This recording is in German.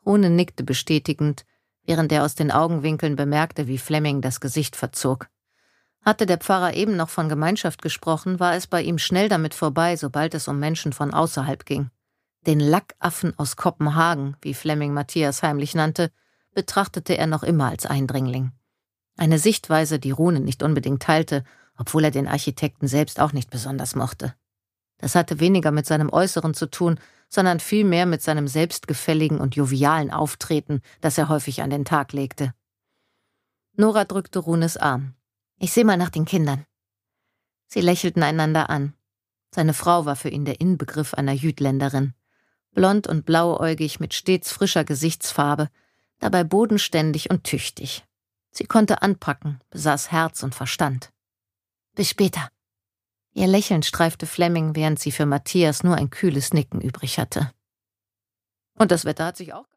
Rune nickte bestätigend, während er aus den Augenwinkeln bemerkte, wie Flemming das Gesicht verzog. Hatte der Pfarrer eben noch von Gemeinschaft gesprochen, war es bei ihm schnell damit vorbei, sobald es um Menschen von außerhalb ging. Den Lackaffen aus Kopenhagen, wie Flemming Matthias heimlich nannte, betrachtete er noch immer als Eindringling. Eine Sichtweise, die Rune nicht unbedingt teilte, obwohl er den Architekten selbst auch nicht besonders mochte. Das hatte weniger mit seinem Äußeren zu tun, sondern vielmehr mit seinem selbstgefälligen und jovialen Auftreten, das er häufig an den Tag legte. Nora drückte Runes Arm. »Ich sehe mal nach den Kindern.« Sie lächelten einander an. Seine Frau war für ihn der Inbegriff einer Jütländerin. Blond und blauäugig mit stets frischer Gesichtsfarbe, dabei bodenständig und tüchtig. Sie konnte anpacken, besaß Herz und Verstand. »Bis später.« Ihr Lächeln streifte Flemming, während sie für Matthias nur ein kühles Nicken übrig hatte. Und das Wetter hat sich auch